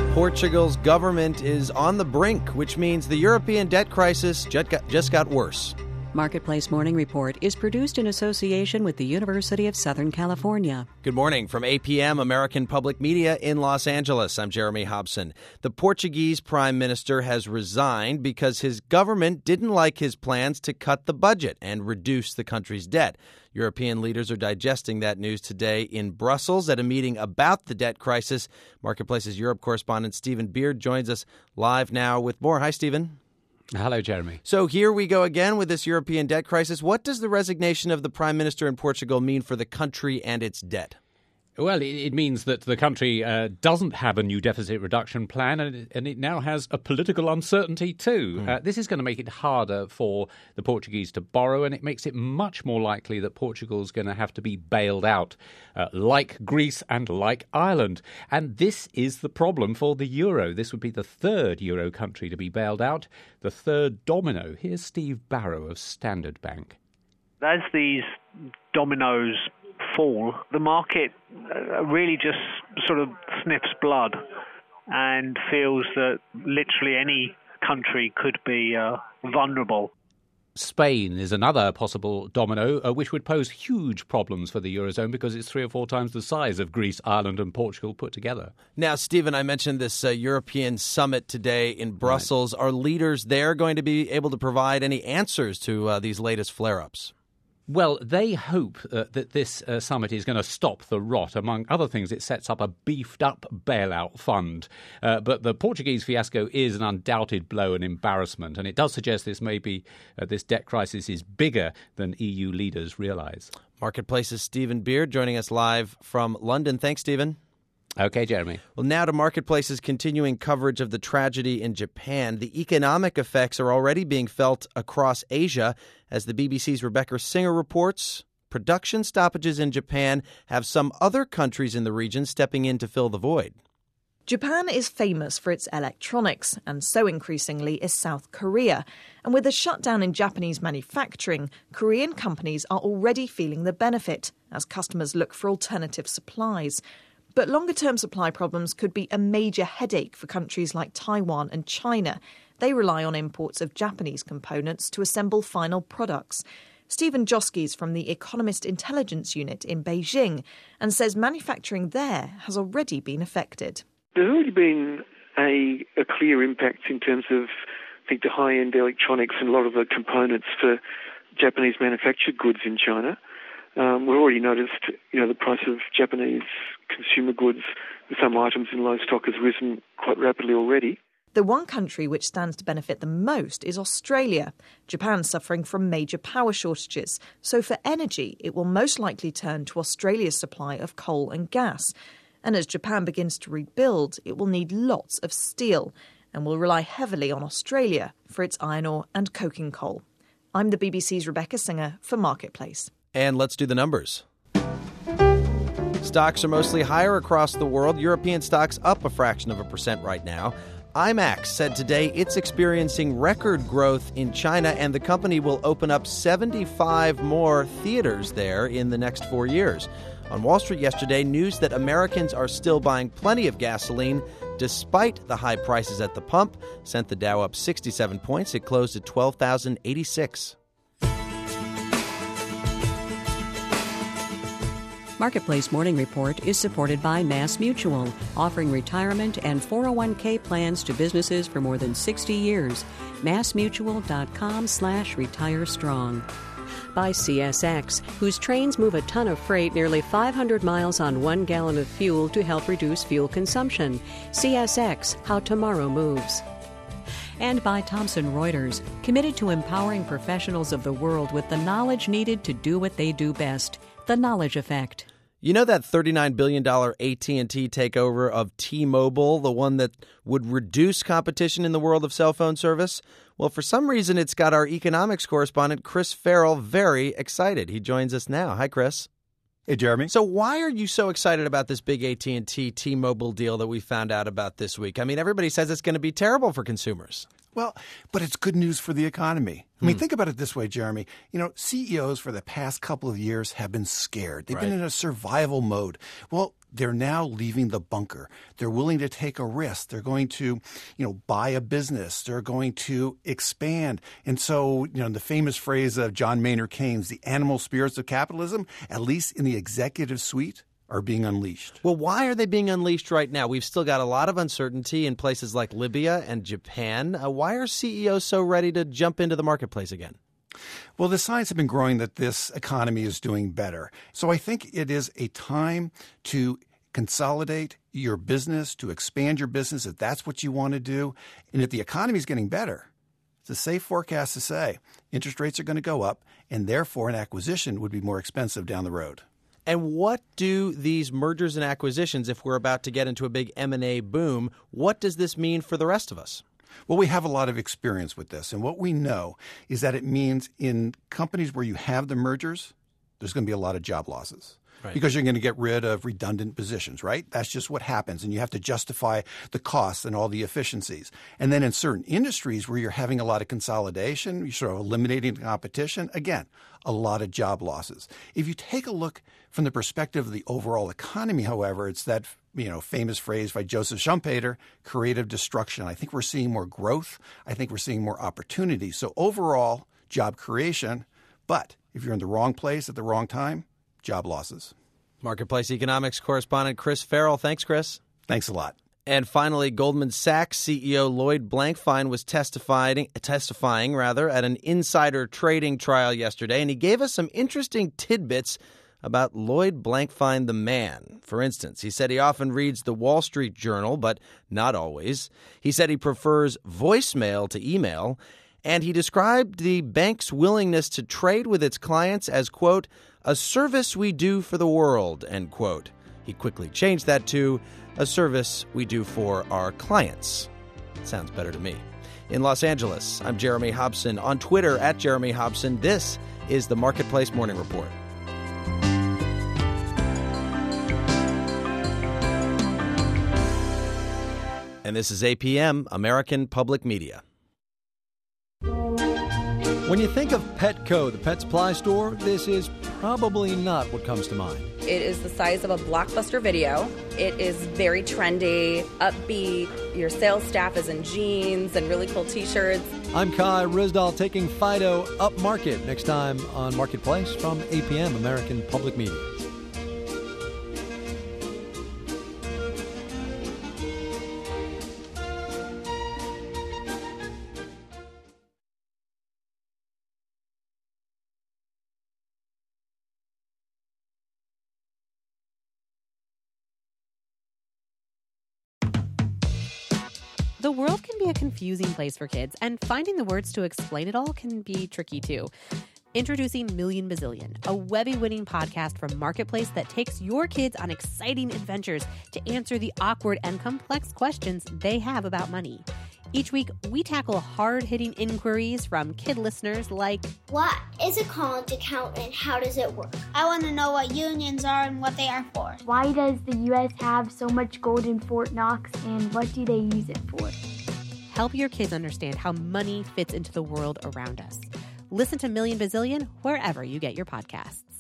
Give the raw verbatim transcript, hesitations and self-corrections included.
Portugal's government is on the brink, which means the European debt crisis just got, just got worse. Marketplace Morning Report is produced in association with the University of Southern California. Good morning from A P M, American Public Media in Los Angeles. I'm Jeremy Hobson. The Portuguese prime minister has resigned because his government didn't like his plans to cut the budget and reduce the country's debt. European leaders are digesting that news today in Brussels at a meeting about the debt crisis. Marketplace's Europe correspondent Stephen Beard joins us live now with more. Hi, Stephen. Hello, Jeremy. So here we go again with this European debt crisis. What does the resignation of the prime minister in Portugal mean for the country and its debt? Well, it, it means that the country uh, doesn't have a new deficit reduction plan, and it, and it now has a political uncertainty too. Mm. Uh, this is going to make it harder for the Portuguese to borrow, and it makes it much more likely that Portugal's going to have to be bailed out, uh, like Greece and like Ireland. And this is the problem for the euro. This would be the third euro country to be bailed out, the third domino. Here's Steve Barrow of Standard Bank. As these dominoes fall, the market really just sort of sniffs blood and feels that literally any country could be uh, vulnerable. Spain is another possible domino, uh, which would pose huge problems for the Eurozone because it's three or four times the size of Greece, Ireland and Portugal put together. Now, Stephen, I mentioned this uh, European summit today in Brussels. Right. Are leaders there going to be able to provide any answers to uh, these latest flare-ups? Well, they hope uh, that this uh, summit is going to stop the rot. Among other things, it sets up a beefed-up bailout fund. Uh, but the Portuguese fiasco is an undoubted blow and embarrassment, and it does suggest this may be, uh, this debt crisis is bigger than E U leaders realise. Marketplace's Stephen Beard joining us live from London. Thanks, Stephen. Okay, Jeremy. Well, now to Marketplace's continuing coverage of the tragedy in Japan. The economic effects are already being felt across Asia. As the B B C's Rebecca Singer reports, production stoppages in Japan have some other countries in the region stepping in to fill the void. Japan is famous for its electronics, and so increasingly is South Korea. And with a shutdown in Japanese manufacturing, Korean companies are already feeling the benefit as customers look for alternative supplies. But longer-term supply problems could be a major headache for countries like Taiwan and China. They rely on imports of Japanese components to assemble final products. Stephen Joskies from the Economist Intelligence Unit in Beijing and says manufacturing there has already been affected. There's already been a, a clear impact in terms of, I think, the high-end electronics and a lot of the components for Japanese manufactured goods in China. Um, we've already noticed, you know, the price of Japanese consumer goods with some items in low stock has risen quite rapidly already. The one country which stands to benefit the most is Australia. Japan's suffering from major power shortages, so for energy it will most likely turn to Australia's supply of coal and gas. And as Japan begins to rebuild, it will need lots of steel and will rely heavily on Australia for its iron ore and coking coal. I'm the B B C's Rebecca Singer for Marketplace. And let's do the numbers. Stocks are mostly higher across the world. European stocks up a fraction of a percent right now. IMAX said today it's experiencing record growth in China, and the company will open up seventy-five more theaters there in the next four years. On Wall Street yesterday, news that Americans are still buying plenty of gasoline despite the high prices at the pump sent the Dow up sixty-seven points. It closed at twelve thousand eighty-six. Marketplace Morning Report is supported by Mass Mutual, offering retirement and four oh one k plans to businesses for more than sixty years. massmutual.com slash retire strong. By C S X, whose trains move a ton of freight nearly five hundred miles on one gallon of fuel to help reduce fuel consumption. C S X, how tomorrow moves. And by Thomson Reuters, committed to empowering professionals of the world with the knowledge needed to do what they do best. The Knowledge Effect. You know that thirty-nine billion dollars A T and T takeover of T-Mobile, the one that would reduce competition in the world of cell phone service? Well, for some reason, it's got our economics correspondent, Chris Farrell, very excited. He joins us now. Hi, Chris. Hey, Jeremy. So why are you so excited about this big A T and T T-Mobile deal that we found out about this week? I mean, everybody says it's going to be terrible for consumers. Well, but it's good news for the economy. I mean, Hmm. think about it this way, Jeremy. You know, C E Os for the past couple of years have been scared. They've been Right. in a survival mode. Well, they're now leaving the bunker. They're willing to take a risk. They're going to, you know, buy a business. They're going to expand. And so, you know, the famous phrase of John Maynard Keynes, the animal spirits of capitalism, at least in the executive suite, are being unleashed. Well, why are they being unleashed right now? We've still got a lot of uncertainty in places like Libya and Japan. Uh, why are C E Os so ready to jump into the marketplace again? Well, the signs have been growing that this economy is doing better. So I think it is a time to consolidate your business, to expand your business if that's what you want to do. And if the economy is getting better, it's a safe forecast to say interest rates are going to go up, and therefore an acquisition would be more expensive down the road. And what do these mergers and acquisitions, if we're about to get into a big M and A boom, what does this mean for the rest of us? Well, we have a lot of experience with this. And what we know is that it means in companies where you have the mergers, there's going to be a lot of job losses. Right. Because you're going to get rid of redundant positions, right? That's just what happens. And you have to justify the costs and all the efficiencies. And then in certain industries where you're having a lot of consolidation, you're sort of eliminating the competition, again, a lot of job losses. If you take a look from the perspective of the overall economy, however, it's that, you know, famous phrase by Joseph Schumpeter, creative destruction. I think we're seeing more growth. I think we're seeing more opportunity. So overall, job creation. But if you're in the wrong place at the wrong time, job losses. Marketplace economics correspondent Chris Farrell. Thanks, Chris. Thanks a lot. And finally, Goldman Sachs C E O Lloyd Blankfein was testifying, testifying rather, at an insider trading trial yesterday, and he gave us some interesting tidbits about Lloyd Blankfein the man. For instance, he said he often reads the Wall Street Journal, but not always. He said he prefers voicemail to email, and he described the bank's willingness to trade with its clients as, quote, a service we do for the world, end quote. He quickly changed that to a service we do for our clients. Sounds better to me. In Los Angeles, I'm Jeremy Hobson. On Twitter, at Jeremy Hobson, this is the Marketplace Morning Report. And this is A P M, American Public Media. When you think of Petco, the pet supply store, this is probably not what comes to mind. It is the size of a Blockbuster video. It is very trendy, upbeat. Your sales staff is in jeans and really cool T-shirts. I'm Kai Risdal taking Fido up market next time on Marketplace from A P M, American Public Media. The world can be a confusing place for kids, and finding the words to explain it all can be tricky too. Introducing Million Bazillion, a Webby-winning podcast from Marketplace that takes your kids on exciting adventures to answer the awkward and complex questions they have about money. Each week, we tackle hard-hitting inquiries from kid listeners like, what is a college account and how does it work? I want to know what unions are and what they are for. Why does the U S have so much gold in Fort Knox and what do they use it for? Help your kids understand how money fits into the world around us. Listen to Million Bazillion wherever you get your podcasts.